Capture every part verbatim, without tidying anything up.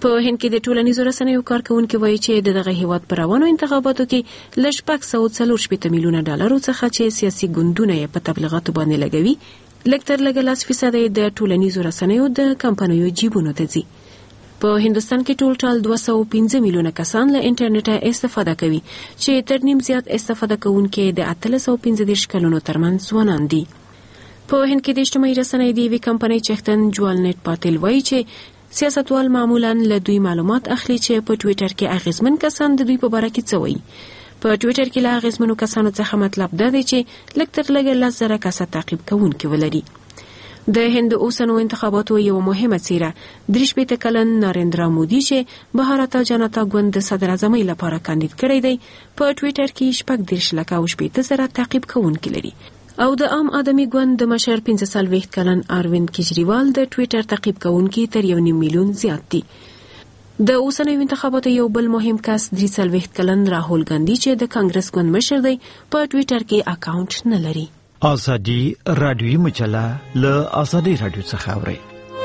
په هند کې د ټولنیزو رسنیو کارکونکو وایي چې دغه هیواد پر روانو انتخاباتو کې ل شپږ سوه څلور شپېته میلیونه ډالرو څخه چې سیاسي ګوندونه یې په تبلیغاتو باندې لګوي لږ تر لږه لس فیصده د ټولنیزو رسنیو د کمپنیو جیبونو ته ځي. په هندستان کې ټول ټال دوه سوه او پنځه میلیونه کسان له انټرنیټ استفاده کوي چې تر نیم زیات استفاده کوونکي د اتلس سوه پنځه دېرش کلونو ترمنځ ځوانان دي. په هند کې د اجتماعي رسنۍ د یوې کمپنۍ چښتن جوالنټ پاتل وایي چې سیاستوال معمولاً له دوی معلومات اخلي چې په ټویټر کې اغیزمن کسان د دوی په باره کې څه وایي. په ټویټر کې له اغیزمنو کسانو څخه مطلب دا دی چې لږ تر لږه لس زره کسه تعقیب کوونکي ولري. د هند اوسنو انتخاباتو یو مهمه څیره درې شپېته کلن ناریندرا مودي چې بهارتا جنتا ګوند د صدر اعظمۍ لپاره کاندید کړی دی په ټویټر کې شپږ دېرش لکه او شپېته زره تعقیب کوونکي لري او د عام آدمي ګوند د مشر پنځه څلوېښت کلن اروین کیجریوال د ټویټر تعقیب کوونکي تر یو نیم میلیون زیات دي. د اوسنیو انتخاباتو یو بل مهم کس درې څلوېښت کلن راهول ګاندي چې د کانګرس ګوند مشر دی په ټویټر کې اکاونټ نه لري. ازادي رادیوي مجله له ازادي رادیو څخه اوري.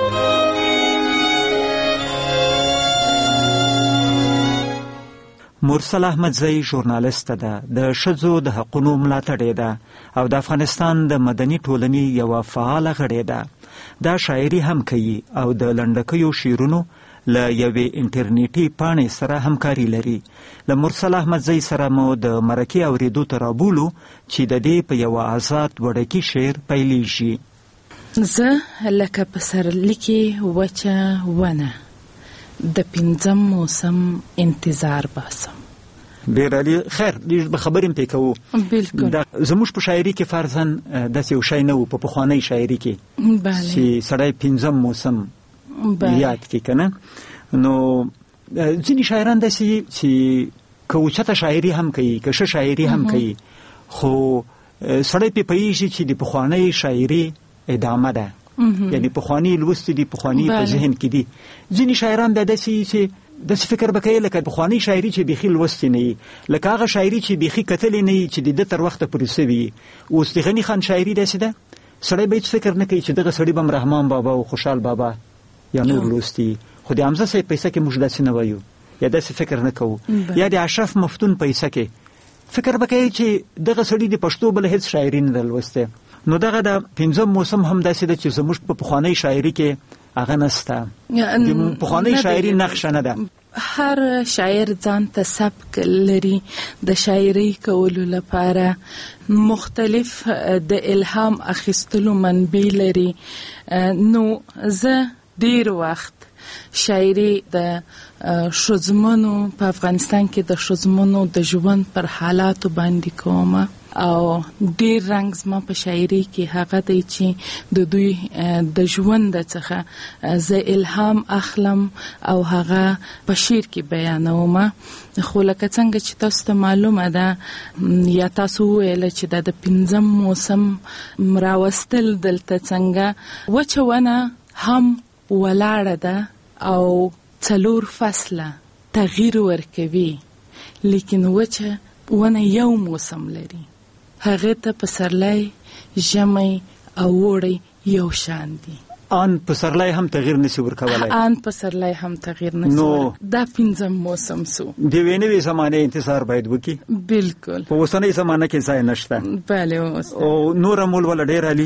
مرسل احمدزی ژورنالیست ده، د ښځو د حقونو ملاتړې ده او د افغانستان د مدني ټولنې یوه فعاله غړې ده. دا شاعري هم کوي او د لنډکیو شعرونو له یوې انټرنیټي پاڼې سره همکاري لري. له مرسل احمدزی سره مو د مرکې اورېدو ته رابولو چې د دې په یوه آزاد وړکي شعر پیلیږي. زه لکه په سرلیکې وچه ونه د پنځم موسم انتظار باسم. ډېر عالي. خیر به خبرې هم پې کوو. بلکل. زموږ په شاعري کې فرضاً داسې یو شی نه و په پخوانۍ شاعري کې چې سړی پنځم موسم یاد کړي که نه. نو ځینې شاعران داسې چې که اوچته شاعري هم کوي که ښه شاعري هم کوي خو سړی پې پوهېږي چې د پخوانۍ شاعري ادامه ده، یعنی پخوانی لوستي دي، پخوانی په ذهن کې دي. ځینې شاعران بیا داسې چې داسې فکر به کوي لکه پخوانی شاعري چې بیخي لوستي نه وي، لکه هغه شاعري چې بیخي کتلې نه وي چې د ده تر وخته پورې سوي. اوس د غني خان شاعري داسې ده سړی به هېڅ فکر نه کوي چې دغه سړي به هم رحمان بابا او خوشحال بابا یا نور لوستي، خو د حمزه صاحب پیسه کې موږ داسې نه وایو یا داسې فکر نه کوو. یا د اشرف مفتون پیسه کې فکر به کوي چې دغه سړي د پښتو بله هېڅ شاعري نه ده لوستی. نو دغه د پنځم موسم هم داسې ده چې زموږ په پخوانۍ شاعري کې هغه نسته، د پخوانۍ شاعري نقشه نه ده. هر شاعر ځان ته سبک لري د شاعري کولو لپاره، مختلف د الهام اخیستلو منبع لري. نو زه ډیر وخت شاعري د ښځمنو په افغانستان کې د ښځمنو د ژوند پر حالاتو باندې کومه او ډیر رنګ زما په شاعري کې هغه دی چې د دوی د ژوند څخه زه الهام اخلم او هغه په شعر کې بیانوم. خو لکه څنګه چې تاسو ته معلومه ده یا تاسو وویل چې دا د پنځم موسم راوستل دلته څنګه وچه ونه هم ولاړه ده او څلور فصله تغییر ورکوي، لیکن وچه ونه یو موسم لري. هغه ته پسرلی، ژمی او اوړی یو شان دي. آن پسرلی هم تغییر نشي ورکولای. آن پسرلی هم تغییر نشي. نو دا پنځم موسم سو. د یوې نوې زمانې انتظار باید وکړي. بالکل. په اوسنۍ زمانه کې ځای نشته. بله اوس. او نور مول ولا ډیر علي.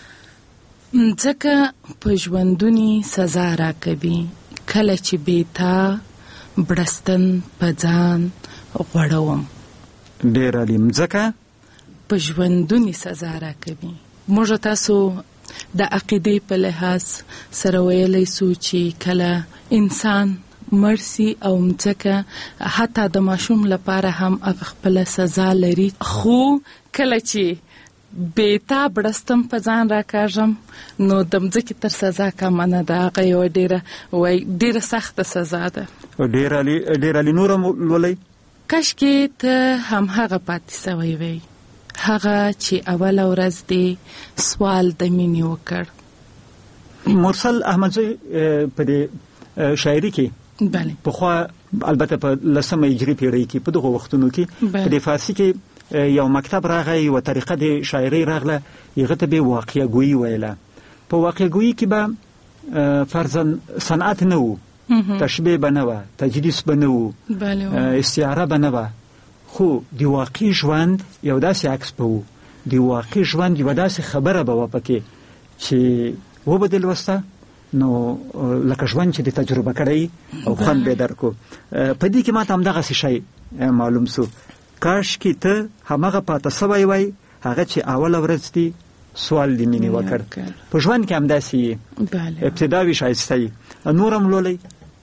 ځکه په ژوندونی سزا راکوي کله چې بیتا برستن په ځان غوړوم. ډیر علي. ځکه په ژوندونی سزا راکوي. موږ تاسو د عقیدې په لحاظ سره ویلی سو چې کله انسان مرسي او مځکه حتی د ماشوم لپاره هم هغه خپله سزا لري، خو کله چې بیتا برستم په ځان راکاږم نو د مځکې تر سزا کمه نه ده، هغه یوه ډېره وایي ډېره سخته سزا ده. ډېر علي. ډېر علي نور هم لولئ. کاشکې ته همهغه پاتې سوی وی، هغه چې اوله ورځ دې سوال د مینې وکړ. مرسل احمدزی په دې شاعري کې بله پخوا البته په لسمه هجري پیړۍ کې په دغو وختونو کې په دې فارسي کې یو مکتب راغی، یوه طریقه د شاعرۍ راغله، هغه ته به واقعه ګویي ویله. په واقعه ګویي کې به فرضاً صنعت نه و، تشبیه به نه وه، تجلیس به نه و، استعاره به نه وه، خو د واقعي ژوند یو داسې عکس به و. د واقعي ژوند یوه داسې خبره به وه پکې چې وبه دې لوسته نو لکه ژوند چې د تجربه کړی او خوند به یې درکو. په دې کې ما ته همدغسې شی معلوم سو، کاش کې ته همغه پاته سوی وای هغه چې اوله ورځ دی سوال د مینې وکړ. په ژوند کې همداسې یې ابتدا وي ښایسته یي. نور هم لولئ.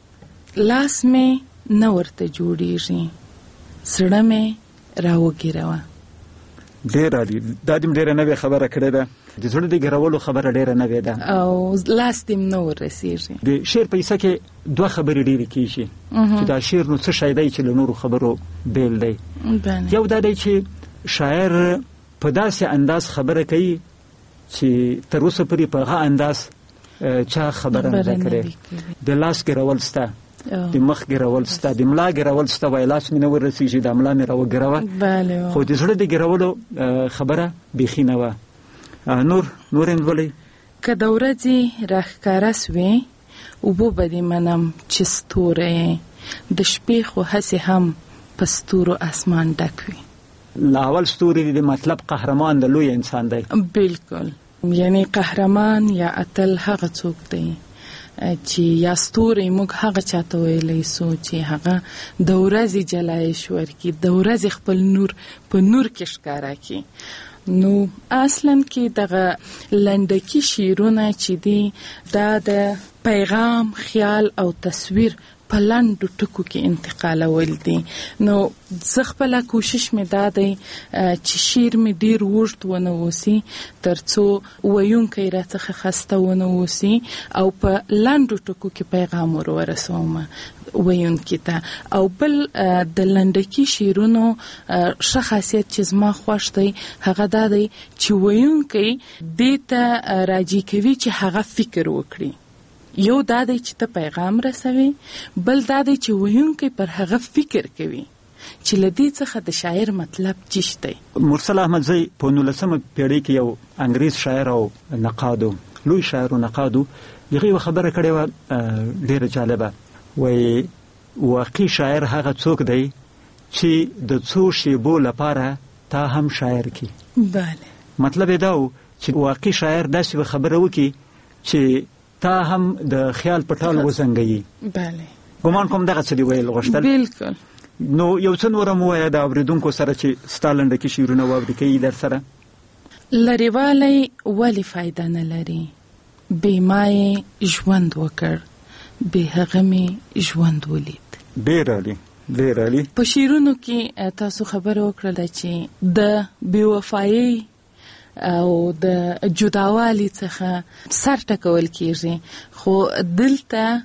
لاس مې نه ورته جوړېږي، زړه مې راوګېروه. ډېره عالي. دا دې م ډېره نوې خبره کړې ده. د زړه د ګرولو خبره ډېره نوې ده او لاس دې م نه ورسېږي. د شعر په کیسه کې دوه خبرې ډېرې کېږي چې دا شعر نو څه شی دی چې له نورو خبرو بیل دی. یو دا دی چې شاعر په داسې انداز خبره کوي چې تر اوسه پورې په هغه انداز چا خبره نه ده کړې. د لاس ګرول سته، د مخ ګرول سته، د ملا ګرول سته، وایي لاس مې نه ورسېږي دا ملا مې راوګروه، خو د زړه د ګرولو خبره بیخي نه وه. نور نور یې لولئ. که د ورځې راښکاره سوې اوبه به دې منم چې ستوری، د شپې خو هسې هم په ستورو اسمان ډک وي. له اول ستوري د مطلب قهرمان د لوی انسان دی. بالکل، یعنی قهرمان یا اتل هغه څوک دی چې یا ستوري موږ هغه چاته ویلی سو چې هغه د ورځې جلایش ورکړي، د ورځې خپل نور په نور کې ښکاره کړي. نو اصلا کې دغه لنډکي شعرونه چې دي دا د پیغام، خیال او تصویر په لنډو ټکو کې انتقالول دي. نو زه خپله کوشش مې دا دی چې شعر مې ډېر اوږد ونه اوسي تر څو ویونکی راڅخه خسته ونه اوسي او په لنډو ټکو کې پیغام ور ورسوم ویونکي ته. او بل د لنډکي شعرونو ښه خاصیت چې زما خوښ دی هغه دا دی چې ویونکی دې ته راجع کوي چې هغه فکر وکړي. یو دا دی چې ته پیغام رسوي، بل دا دی چې ویونکی پر هغه فکر کوي چې له دې څخه د شاعر مطلب چیش دی. مرسل احمدزی په نولسمه پیړۍ کې یو انګریز شاعر او نقادو، لوی شاعر او نقادو، هغه یوه خبره کړې وه ډېره جالبه. وایي واقعي شاعر هغه څوک دی چې د څو شیبو لپاره تا هم شاعر کی. بله. مطلب یې دا و چې واقعي شاعر داسې به خبره وکړي چې تا هم د خیال په ټال وزنګوي. بله. ګمان کوم دغه څه دې ویل غوښتل. بالکل. نو یو څه نور هم ووایه د اورېدونکو سره چې ستا لنډکي شعرونه واوري کوي در سره. لرېوالی ولې فایده نه لري؟ بې ما یې ژوند وکړ، بې هغه مې ژوند ولید. ډېر عالي، ډېر عالي. په شعرونو کې تاسو خبره وکړله چې د بې وفایۍ او د جداوالي څخه سر ټکول کېږي، خو دلته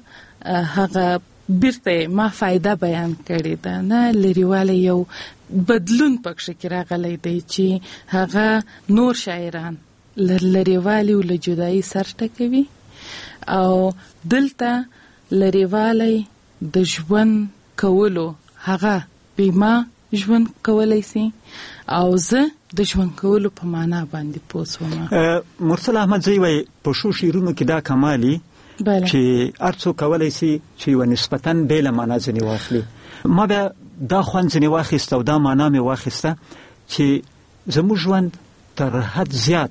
هغه بیرته ما فایده بیان کړې ده. نه، لرېوالی یو بدلون پکښې کې راغلی دی چې هغه نور شاعران له لرېوالي او له جدایي سر ټکوي او دلته لرېوالی د ژوند کولو هغه بې ما ژوند کولی سي او زه د ژوند کولو په معنا باندې پوه سوم. مرسل احمدزی وایي په ښو شعرونو کې دا کمالي چې هر څوک کولی سي چې یوه نسبتاً بېله معنا ځینې واخلي. ما بیا دا خوند ځینې واخیسته او دا معنا مې واخیسته چې زموږ ژوند تر حد زیات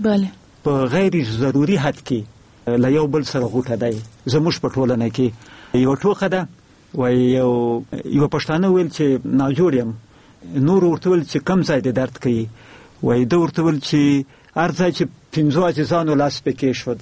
په غیر ضروري حد کې له یو بل سره غوټه دی. زموږ په ټولنه کې یوه ټوخه ده، وایي یو یوه پښتانه ویل چې ناجوړ یم، نور ورته ویل چې کم ځای دې درد کوي، وایي ده ورته ویل چې هر ځای چې پنځو عزیزانو لاس پې کېښود.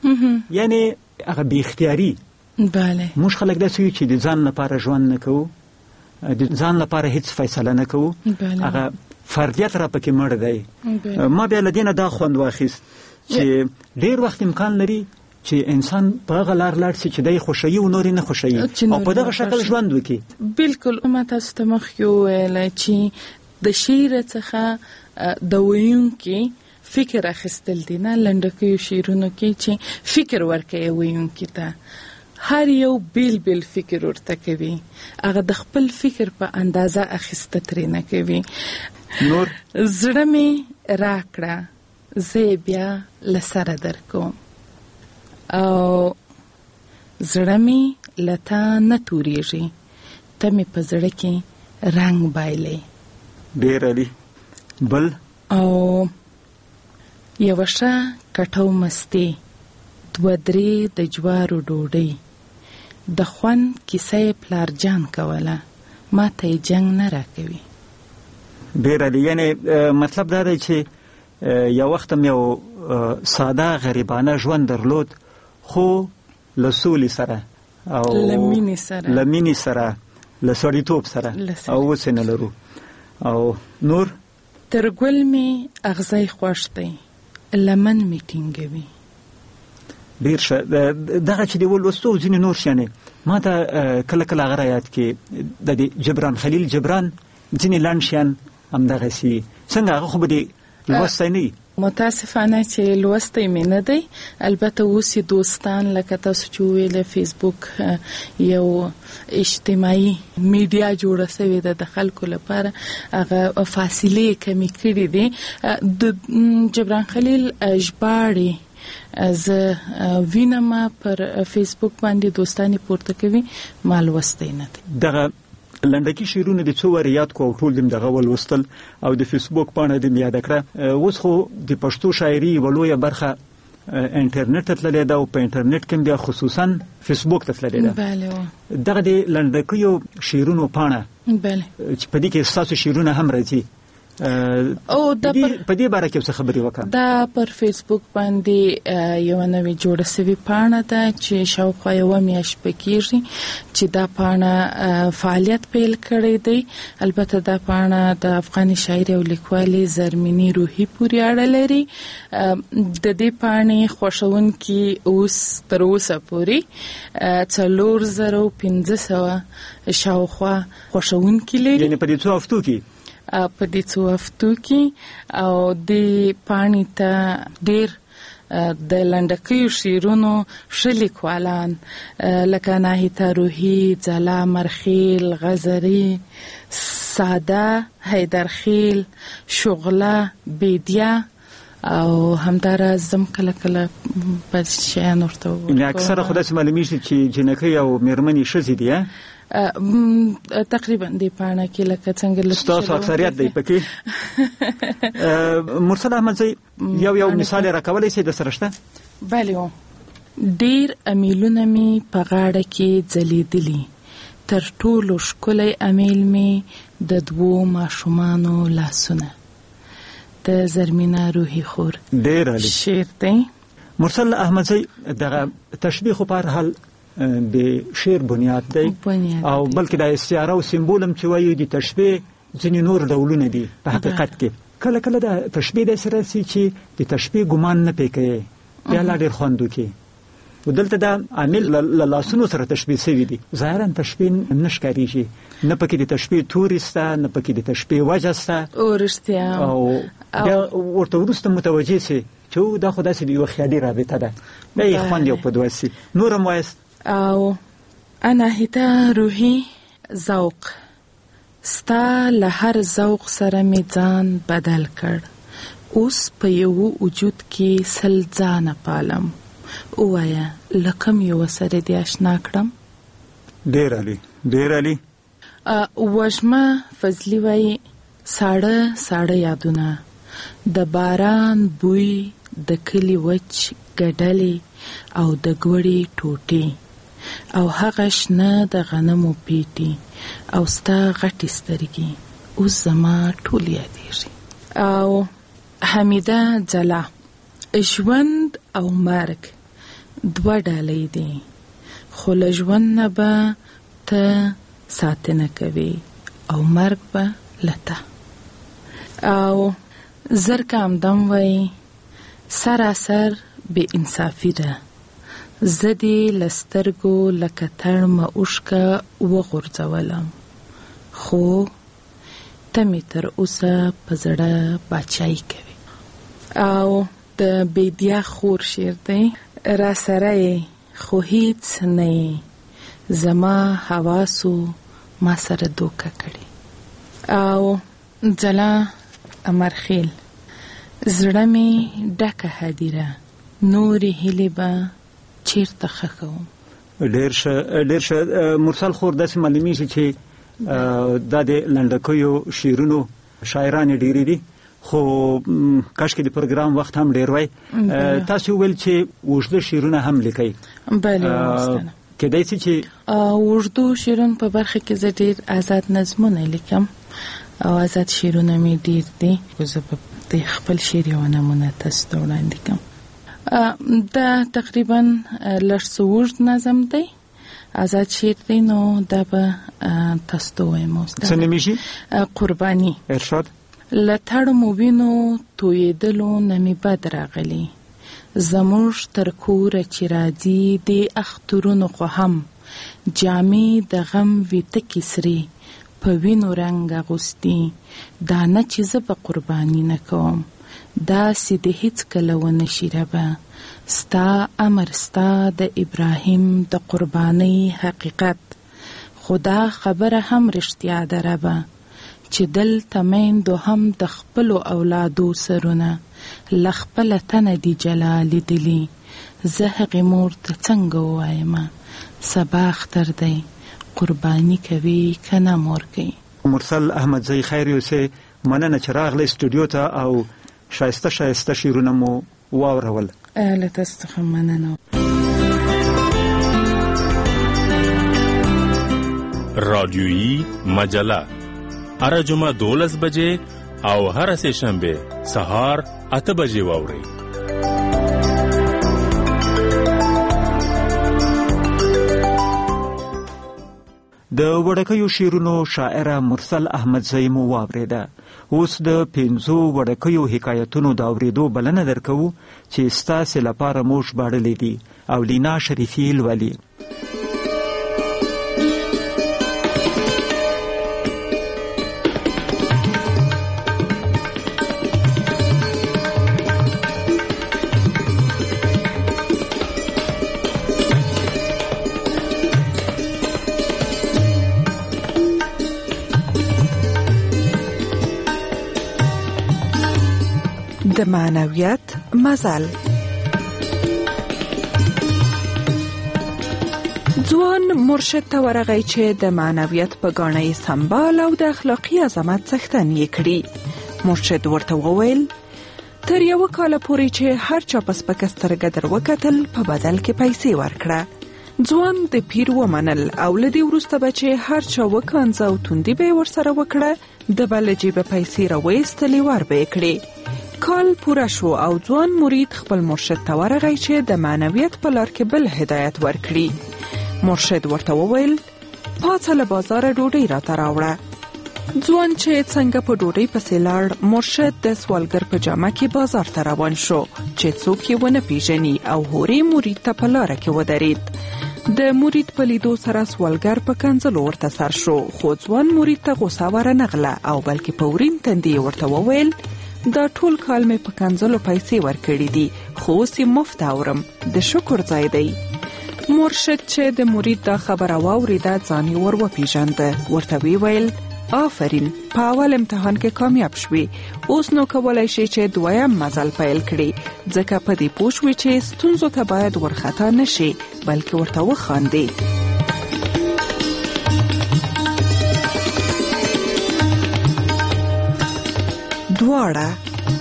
یعنې هغه بې اختیاري. بله. موږ خلک داسې یو چې د ځان لپاره ژوند نه کوو، د ځان لپاره هیڅ فیصله نه کوو، هغه فردیت را پکې مړ دی. ما بیا له دې نه دا خوند واخیست چې ډېر وخت امکان لري چې انسان په هغه لار لاړ شي چې دی خوښوي او نور یې نه خوښوي او په دغه شکل ژوند وکړي. بالکل. ما تاسو ته مخکې وویله چې د شعر څخه د ویونکي فکر اخیستل دي. نه، لنډکیو شعرونو کې چې فکر ورکوي ویونکي ته، هر یو بیل بیل فکر ورته کوي، هغه د خپل فکر په اندازه اخیسته ترې نه کوي. نور زړه مې راکړه، زه بیا له سره درکوم او زړه مې لتا نه تورېږي ته مې په زړه کې رنګ بایلې. ډېر علي. بل او یوه ښه کټو مستې دوه درې د جوارو ډوډۍ د خوند کیسه یې پلار جان کوله ما ته یې جنګ نه راکوي. ډېر علي. یعنې مطلب دا دی چې یو وخت هم یو ساده غریبانه ژوند درلود خو له سولې سره او له مینې سره له مینې سره له سړیتوب سره او اوس یې نه لرو. او نور تر ګل مې اغزی خوښ دی لمن مې ټینګوي. ډېر ښه. دغه چې د ولوستو ځینې نور شیانې ما ته کله کله هغه رایاد کې د جبران خلیل جبران ځینې لنډ شیان همدغسې څنګه هغه خو به دې لوستی نه وي. متاسفانه چې لوستی مې نه دی. البته اوس یې دوستان لکه تاسو چې وویل فیسبوک یو اجتماعي میډیا جوړه سوې ده د خلکو لپاره هغه فاصلې کمې کړي دي. د جبران خلیل ژباړې زه وینم پر فیسبوک باندې دوستانی پورته کوي ما لوستی نه دی. دغه لنډکي شعرونه د څو واره یاد کو او ټول دم دغه ولوستل او د فیسبوک پاڼه دې یاد کړه. اوس خو د پښتو شاعري ولویه برخه انټرنیټ ته تللې ده او په انټرنیټ کې بیا خصوصا فیسبوک ته تللې ده. بله. دغه د لنډکیو شعرونو پاڼه بله چې په دې کې ستاسو شعرونه هم راځي او د په دې باره کې څه خبرې وکړم. دا پر فیسبوک باندې یو نوې جوړه شوې پاڼه ده چې شاوخوا یوه میاشت پکېږي چې دا پاڼه فعالیت پیل کړی دی. البته دا پاڼه د افغاني شاعري او لیکوالي زرمینی روحي پورې اړه لري. د دې پاڼې خوښونکي اوس تر اوسه پورې څلور زره پنځه سوه شاوخوا خوښونکي لري. یعنې په دې څو هفتو کې په دې څو هفتو کې او د پاڼې ته ډېر د لنډکیو شعرونو ښه لیکوالان لکه ناهیده روحي، ځلا مرخیل، غزري، ساده، حیدرخیل، شغله، بیدیا او همداراز زم کله کله په شیان ورته وایي. اکثره خو داسې معلومیږي چې جنکۍ او میرمنې ښځې دي. تقریبا دی پاڼه کې لکه څنګه لږ ستاسو اکثریت دی پکې. مرسل احمدزی یو یو مثال راکولی شئ د سره شته؟ بله. ډېر امیلونه مې په غاړه کې ځلیدلي تر ټولو ښکلی امیل مې د دوو ماشومانو لاسونه. د زرمینه روحي خور ډېر عالي شعر دی. مرسل احمدزی دغه تشبیه خو په هر حال د شعر بنیاد دی او بلکې د استعاره او سمبول هم چې وایي د تشبیه ځینې نور ډولونه دي په حقیقت کې. کله کله د تشبیه داسې راسي چې د تشبیه ګمان نه پې کوي بیا لا ډېر خوند وکړي. و دلته دا عامل له لاسونو سره تشبیه شوي دي. ظاهرا تشبیه نه ښکارېږي، نه پکې د تشبیه توري شته، نه پکې د تشبیه وجه شته. او رښتیا او بیا ورته وروسته متوجه شي چې دا خو داسې د یوه خیالي رابطه ده. دا یې خوند یو په دوه شي. نور هم وایست. او ناهیده روحي ذوق ستا له هر ذوق سره مې ځان بدل کړ. اوس په یو وجود کې سل ځانه پالم. ووایه له کوم یو سره دې اشنا کړم؟ ډېر عالي ډېر عالي. وژمه فضلي وایي ساړه ساړه یادونه، د باران بوی، د کلي وچ ګډلې او د ګوړې ټوټې او هغه شنه د غنمو پیټي او ستا غټې سترګې اوس زما ټول یادېږي. او حمیده ځلا ژوند او مرګ دوه ډالۍ دي خو له ژوند نه به ته ساتنه کوي او مرګ به له ته. او زرکه همدم وایي سراسر بې انصافي ده، زه دې له سترګو لکه تړمه اوښکه وغورځولم خو ته مې تر اوسه په زړه باچایي کوي. او د بیدیا خور شعر دی. را سره یې خو هیڅ نه یې، زما حواسو ما سره دوکه کړي. او ځلا امرخیل زړه مې ډکه هدیره، نورې هیلې به چیرته ښخوم. ډیر ښه ډیر ښه مرسل خور داسې معلومیږي چې دا د لنډکیو شعرونو شاعران ډېری دي خو کاشکې د پروګرام وخت هم ډیر وای تاسو ویل چې اوږده شعرونه هم لیکئ بله کېدای شي چې اوږدو شعرونو په برخه کې زه ډیر آزاد نظمونه لیکم او آزاد شعرونه مې ډیر دي زه په خپل شعر یو نمونه تاسو ته وړاندې کوم دا تقریبا لږ څه اوږد نظم دی آزاد شعر دی نو دا به تاسو ته وایم څه نومیږي قرباني ارشاد له تړو مو وینو تویېدلو نه مې بد راغلی زموږ تر کوره چې راځي د اخترونو خو هم جامې د غم وي تکې سرې په وینو رنګ اغوستي دا نه چې زه به قرباني نه کوم داسې د هیڅ کله ونه شي ربه ستا امر ستا د ابراهیم د قربانۍ حقیقت خدا خبره هم رښتیا ده ربه چې دلته میندو هم د خپلو اولادو سرونه له خپله تنه دي جلا لیدلي زه هغې مور ته څنګه ووایم سبا اختر دی قرباني کوي که نه مور کوي مرسل احمدزی خیر یوسې مننه چې راغلی سټوډیو ته او شایسته شایسته شعرونه مو واورول له تاسو څخه مننه رادیویی مجله هر جمعه دولس بجې او هر سه شنبه سهار اته بجې واورئ د وړکیو شعرونو شاعره مرسل احمدزی مو واورېده اوس د پنځو وړکیو حکایتونو د اورېدو بلنه درکوو چې ستاسې لپاره مو ژباړلي دي او لینا شریفي لولي د معنویت مزل ځوان مرشد ته ورغی چې د معنویت په ګاڼه سمبال او د اخلاقي عظمت څښتن یې کړي مرشد ورته وویل تر یو کال پورې چې هر چا په سپکه سترګه در وکتل په بدل کې پیسې ورکړه ځوان د پیر ومنل او له دې وروسته به چې هر چا وکانځه او توندي به یې ورسره وکړه د بل له جیبه پیسې راویستلې ور به یې کړې کال پوره شو او ځوان مرید خپل مرشد ته ورغی چې د معنویت په لار کې بل هدایت ورکړي مرشد ورته وویل پاڅه له بازاره ډوډۍ راته راوړه ځوان چې څنګه په ډوډۍ پسې لاړ مرشد د سوالګر په جامه کې بازار ته روان شو چې څوک یې ونه پیژني او هورې مرید ته په لاره کې ودرید د مرید په لیدو سره سوالګر په کنځلو ورته سر شو خو ځوان مرید ته غوسه ورنغله او بلکې په ورین تندي ورته وویل دا ټول کال مې په کنځلو پیسې ورکړې دي خو اوس یې مفت اورم د شکر ځای دی مرشد چې د مرید دا خبره واورېده ځان یې ور وپېژانده ورته ویې ویل آفرین په اول امتحان کې کامیاب شوي اوس نو کولی شي چې دویم مزل پیل کړي ځکه په دې پوه شوې چې ستونزو ته باید ورخطا نه شي بلکې ورته وخاندې دواړه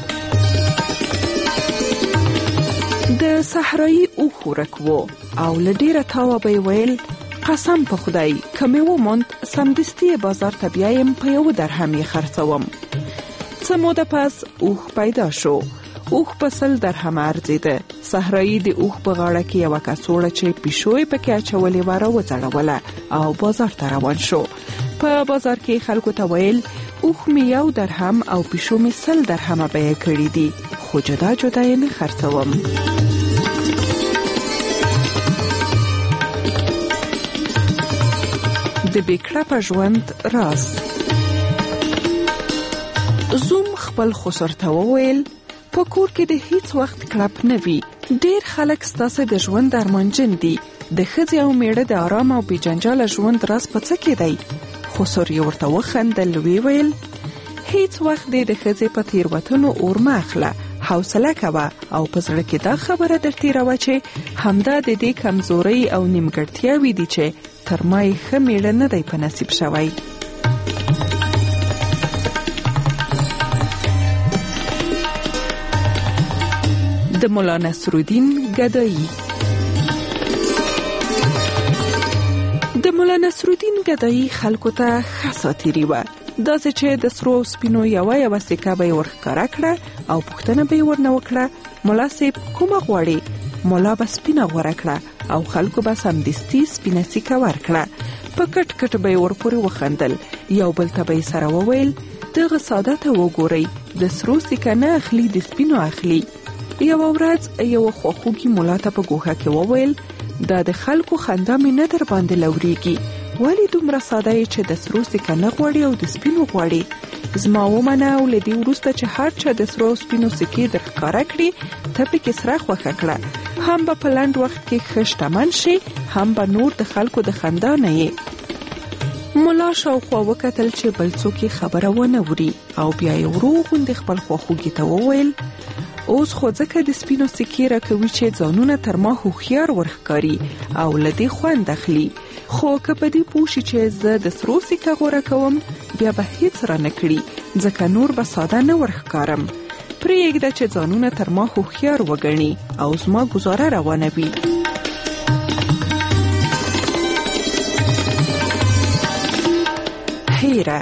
د صحرایي اوښ ورک و او له ډېره تاوه به یې ویل قسم په خدای که مې وموند سمدستي یې بازار ته بیایم په یو درهم یې خرڅوم څه موده پس اوښ پیدا شو اوښ په سل درهمه ارزېده صحرایي د اوښ په غاړه کې یوه کڅوړه چې پیشو یې پکې اچولې وه راوځړوله او بازار ته روان شو په بازار کې خلکو ته ویل اوښ مې یو درهم او پیشو مې سل درهمه بیه کړي دي خو جدا جدا یې نه خرڅوم د بېکړه ژوند راز زوم خپل خسر ته وویل په کور کې د هیڅ وخت کړپ نه وي ډېر خلک ستاسې د ژوند ارمانجن دي د ښځې او میړه د آرام او بې جنجاله ژوند راز په څه کې دی خسر یې ورته وخندل ویې ویل هیڅ وخت دې د ښځې په تېروتنو اور مه اخله حوصله کوه او په زړه کې دا خبره درتیروه چې همدا د دې کمزوري او نیمګړتیاوې دي چې تر ما یې ښه میړه نه دی په نصیب شوی. د مولا نصرالدین ګدایی. د مولا نصرالدین ګدایی خلکو ته ښه ساتیري وه. داسې چې د سرو او سپینو یوه یوه سکه به یې ورښکاره کړه او پوښتنه به یې ورنه وکړه ملا صاحب کومه غواړې؟ مولا به سپینه غوره کړه او خلکو به سمدستي سپینه سکه ورکړه. په کټ کټ به یې ورپورې وخندل. یو بل ته به یې سره وویل دغه ساده ته وګورئ د سرو سکه نه اخلي د سپینو اخلي. یو ورځ یو خواخوږي مولا ته په ګوښه کې وویل دا د خلکو خندا مې نه در باندې لورېږي. ولی دومره ساده یې چې د سرو سکه نه غواړي او د سپینو غواړي؟ زما ومنه او له دې وروسته چې هر چا د سرو او سپینو سکې در ښکاره کړي ته پکې سره خوښه کړه. هم به په لنډ وخت کې ښه شتمن شي هم به نور د خلکو د خندا نه یې. مولا شاوخوا وکتل چې بل څوک یې خبره ونه وري او بیا یې ورو غوندې خپل خواخوږي ته وویل اوس خو ځکه د سپینو سکې راکوي چې ځانونه تر ما هوښیار ورښکاري او له دې خوند اخلي. خو که په دې پوه شي چې زه د سرو سکه غوره کوم بیا به هیڅ را نه کړي ځکه نور به ساده نه ورښکارم. پرېږده چې ځانونه تر ما هوښیار وګڼي او زما ګزاره روانه وي. هیره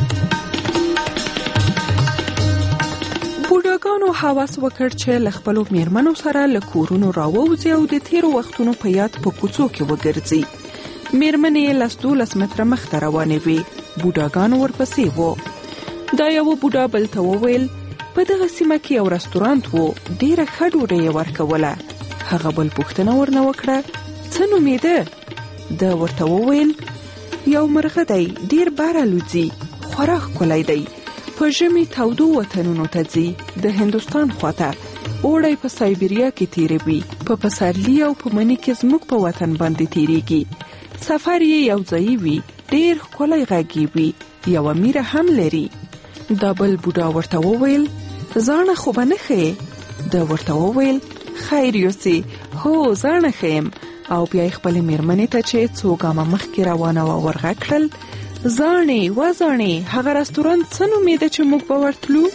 بوډاګانو هوس وکړ چې له خپلو میرمنو سره له کورونو راووځي او د تیرو وختونو په یاد په کوڅو کې وګرځي. میرمنې یې لس دولس متره مخته روانې وې. بوډاګانو ورپسې وو. دا یوه بوډا بل ته وویل په دغه سیمه کې یو رستورانت و ډېره ښه ډوډۍ یې ورکوله. هغه بل پوښتنه ورنه وکړه څه نومېده؟ ده ورته وویل یو مرغه دی ډېر بار الوځي خورا ښکلی دی. په ژمي تودو وطنونو ته ځي د هندوستان خواته. اوړی په سایبریا کې تیروي. په پسرلي او په مني کې زموږ په وطن باندې تیریږي. سفر یې یو ځایي وي ډېر ښکلی غږی وي. یوه میره هم لري. دا بل بوډا ورته وویل زاڼه خو به نه ښیې؟ ده ورته وویل خیر یوسې هو زاڼه ښیم. او بیا یې خپلې میرمنې ته چې څو ګامه مخکې روانه وه ورغږ کړل زاڼې و زاڼې هغه رستورانت څه نومېده چې موږ به ورتلو؟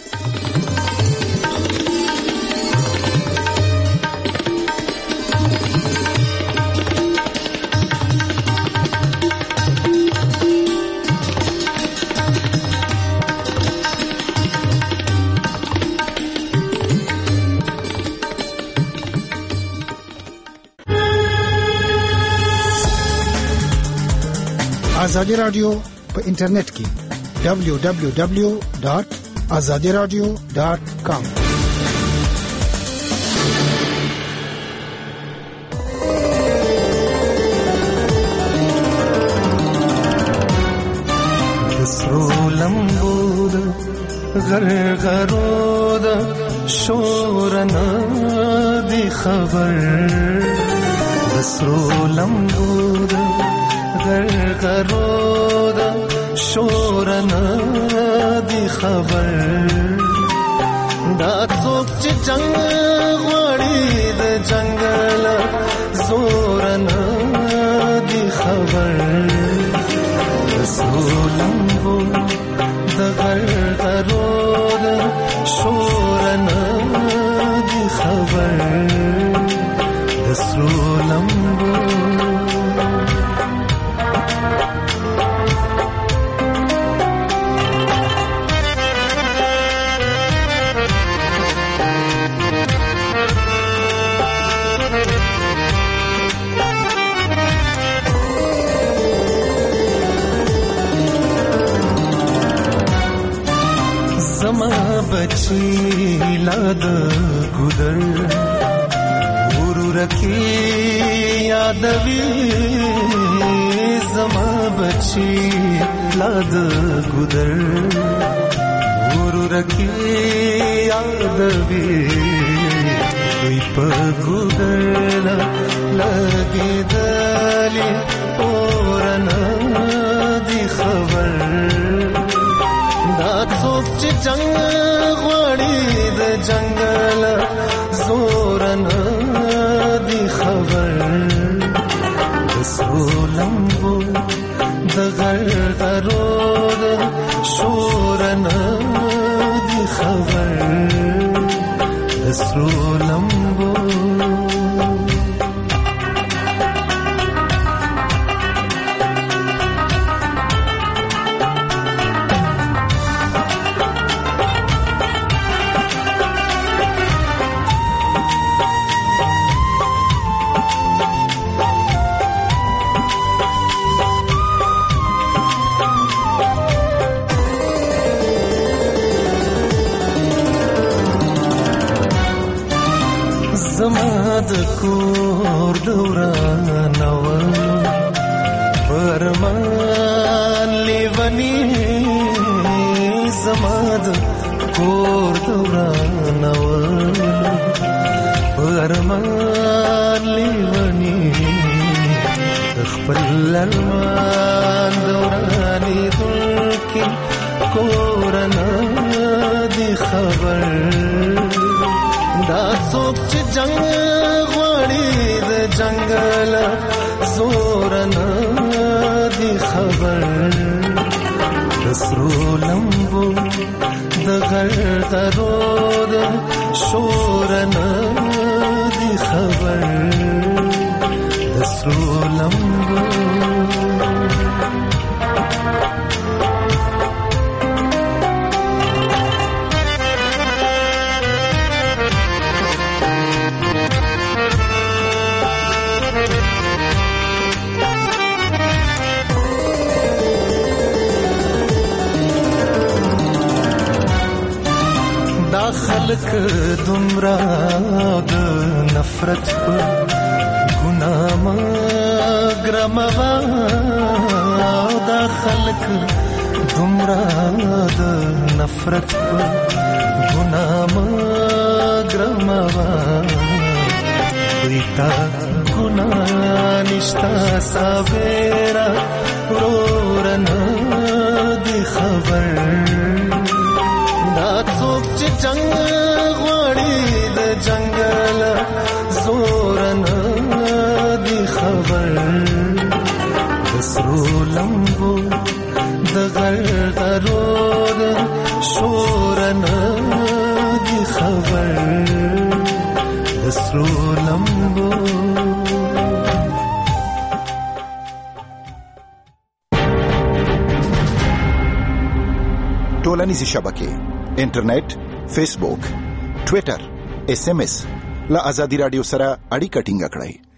آزادی رادیو په انټرنیټ کې دبلیو دبلیو دبلیو ډاټ آزادی رادیو ډاټ کام. سرو لمبود غرغرود شورنا دی خبر سرو لمبود غرغرود شورنا دی خبر دا څوک چې جنگ غواړي د جنگل زورنا دی خبر رسولمبو د غرغرود شورنا دی خبر رسولمبو बची लाद गुदर गुरु रखी यादवी जमा बची लाद गुदर गुरु रखी यादवी कोई पगुदर लगे दली और दी खबर دا څوک چې جنگ غواړي د جنگل غر غرود شورن دی خبر دسرو لمبو زماد کور دورانو پرمان لیونی زماد کور دورانو پرمان لیونی خپل المان دورانی دلکی کورنا دی خبر دا څوک چې جنگ غواړي د جنگل زور نه دی خبر دسرو لمبو د غر درود شور نه دی خبر دسرو لمبو خلق دمرا د نفرت په ګناه مګرموا دا خلق دمرا د نفرت په ګناه مګرموا ویتا ګناه نشتا ساویرا ورن دی خبر دا څوک چې جنگ غواړي د جنگل زور نه دی خبر دسرو لمبو د غر غرود شور نه دی خبر دسرو لمبو ټولنیزې شبکې انټرنیټ، فیسبوک، ټویټر، ایس ایم ایس له ازادي رادیو سره اړیکه ټینګه کړئ.